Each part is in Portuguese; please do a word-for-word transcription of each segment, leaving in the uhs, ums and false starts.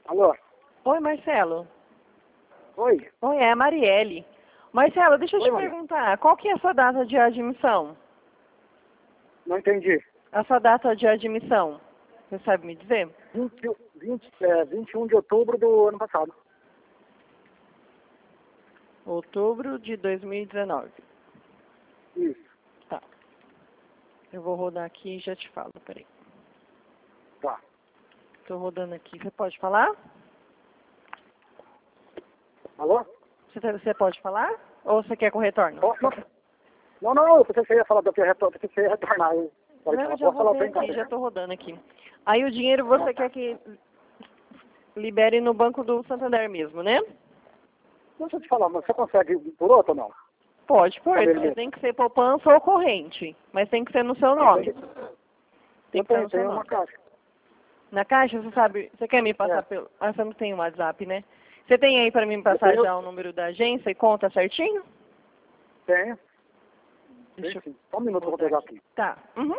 Alô? Oi, Marcelo. Oi? Oi, é a Marielle. Marcelo, deixa eu Oi, te Maria. perguntar, qual que é a sua data de admissão? Não entendi. A sua data de admissão, você sabe me dizer? vinte, vinte, é, vinte e um de outubro do ano passado. Outubro de dois mil e dezenove. Isso. Tá. Eu vou rodar aqui e já te falo, peraí. Tá. Tô rodando aqui. Você pode falar? Alô? Você, tá- você pode falar? Ou você quer que eu retorne? Posso? Não, não, eu pensei que você ia falar do que eu retor- pensei que você ia retornar. Eu falei, Não, eu posso já falar rodei bem, aqui, cara? já tô rodando aqui. Aí o dinheiro você quer que libere no Banco do Santander mesmo, né? Deixa eu te falar, mas você consegue ir por outro ou não? Pode, pode. Saber Mas mesmo. tem que ser poupança ou corrente. Mas tem que ser no seu nome. Tem Eu que ser tenho, no seu tenho uma nome. caixa. Na caixa, você sabe... Você quer me passar É. pelo... Ah, você não tem um WhatsApp, né? Você tem aí para me Eu passar tenho, já o número da agência e conta certinho? tenho. Deixa eu... Sim, sim. Só um minuto que eu vou pegar aqui. Tá. Uhum.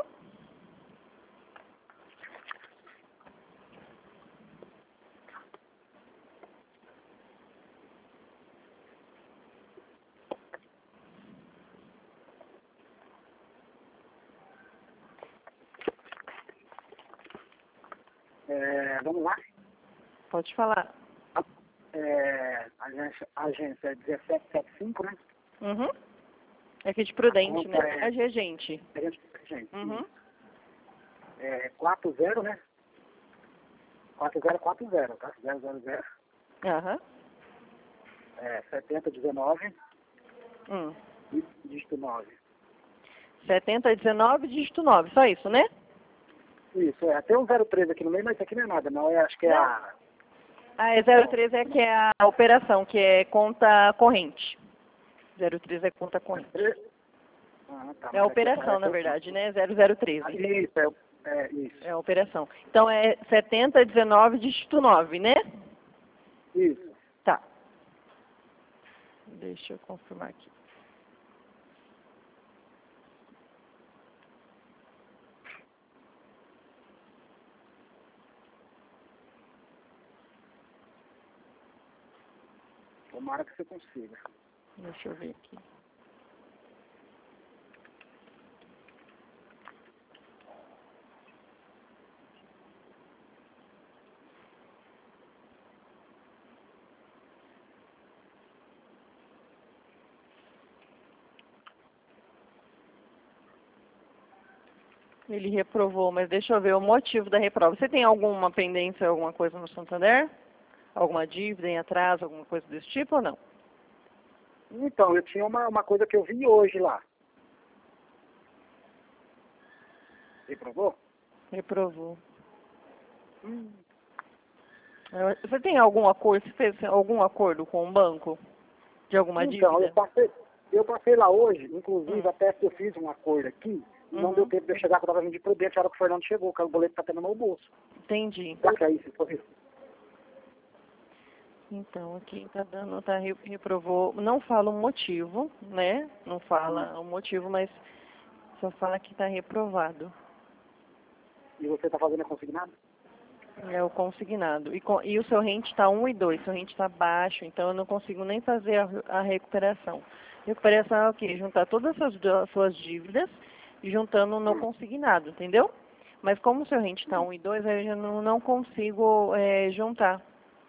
É, vamos lá. Pode falar. É, a agência, a agência é dezessete setenta e cinco, né? Uhum. É aqui de Prudente, A né? conta é- A G, gente. A gente, gente, Uhum. é quatro zero, né? quatro zero quatro zero, tá? zero zero zero. Aham. É, setenta dezenove, Hum. dígito nove. setenta dezenove, dígito nove. Só isso, né? Isso, é. Tem um zero três aqui no meio, mas isso aqui não é nada, não. É, acho que é Não. a... Ah, é zero três é que é a operação, que é conta corrente. zero três é conta corrente. Ah, tá, É a mas aqui operação, aparece na outro. verdade, né? zero zero Ah, treze. isso, é, é isso. É a operação. Então é setenta dezenove, dígito nove, né? Isso. Tá. Deixa eu confirmar aqui. Tomara que você consiga. Deixa eu ver aqui. Ele reprovou, mas deixa eu ver o motivo da reprova. Você tem alguma pendência, alguma coisa no Santander? Alguma dívida em atraso, alguma coisa desse tipo ou não? Então, eu tinha uma, uma coisa que eu vi hoje lá. Reprovou? Reprovou. Hum. Você tem algum acordo, você fez algum acordo com o banco? De alguma Então, eu dívida? passei, eu passei lá hoje, inclusive Hum. até que eu fiz um acordo aqui, não Uhum. deu tempo de eu chegar, porque eu estava vindo de Prudente, a hora que o Fernando chegou, que o boleto tá tendo no meu bolso. Entendi. Será que é isso? Foi isso? Então, aqui tá dando, tá, re- reprovou, não fala o motivo, né? Não fala o motivo, mas só fala que está reprovado. E você está fazendo a consignado? É o consignado. E, com- e o seu rente está um e dois, seu rente está baixo, então eu não consigo nem fazer a, a recuperação. Recuperação é o quê? Juntar todas as suas suas dívidas e juntando no consignado, entendeu? Mas como o seu rente está um e dois, aí eu já não, não consigo é, juntar.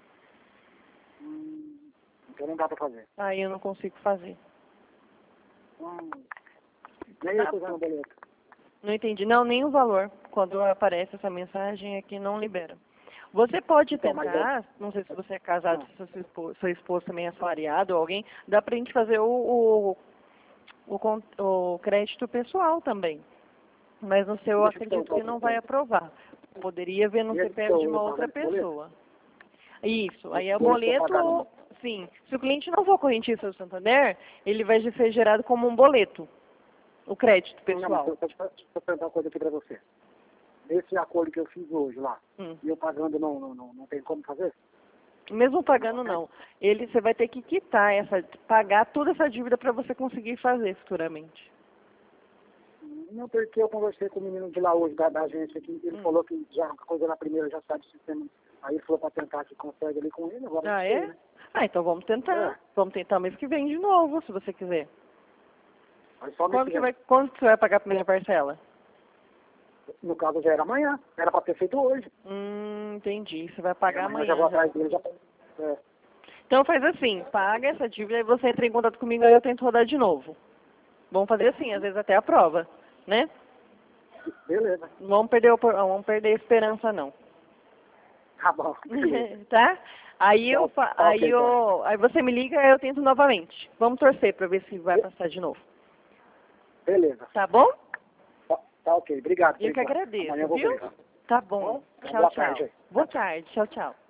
Hum, então não dá para fazer. Aí eu não consigo fazer. Hum, nem eu Tá? tô usando o boleto. Não entendi. Não, nem o valor. Quando aparece essa mensagem aqui, não libera. Você pode Então, mas tentar, não sei se você é casado, Ah. se sua esposa, sua esposa também é assalariado ou alguém, dá pra gente fazer o, o, o, con- o crédito pessoal também. Mas no seu, eu Deixa eu te acredito perguntar que outra não vai coisa. aprovar. Poderia ver no E esse C P F de seu uma outra pagamento de boleto? pessoa. Isso. Aí Esse é o boleto que eu pagar boleto, não. sim. Se o cliente não for correntista do Santander, ele vai ser gerado como um boleto. O crédito Não, mas pessoal. eu, deixa eu deixa eu perguntar uma coisa aqui para você. Esse acordo que eu fiz hoje lá, Hum. e eu pagando não, não, não, não tem como fazer? Mesmo pagando não. Ele, você vai ter que quitar essa, pagar toda essa dívida para você conseguir fazer futuramente. Não, porque eu conversei com o menino de lá hoje, da, da agência aqui, ele Hum. falou que já a coisa na primeira já sai do sistema, Aí ele falou para tentar que consegue ali com ele, agora Ah, não sei, é? né? Ah, então vamos tentar. É. Vamos tentar mês que vem de novo, se você quiser. Aí só mês Quando que que, vem. vai, quando que você vai pagar a primeira parcela? No caso já era amanhã, era para ter feito hoje. Hum, entendi. Você vai pagar amanhã. amanhã. Já vou já. atrás dele, já... É. Então faz assim, paga essa dívida e você entra em contato comigo aí eu tento rodar de novo. Vamos fazer assim, às vezes até a prova, né? Beleza. Não vamos perder, opor- não vamos perder a esperança não. Tá bom. Beleza. Tá? Aí eu, fa- Tá aí ok, eu, aí você me liga e eu tento novamente. Vamos torcer para ver se vai passar de novo. Beleza. Tá bom? Tá, tá ok. Obrigado. Eu que obrigado. agradeço, Amanhã eu vou viu? ver. Tá bom. Tá? Tchau, Boa tchau. tarde aí. Boa tarde. Tchau, tchau.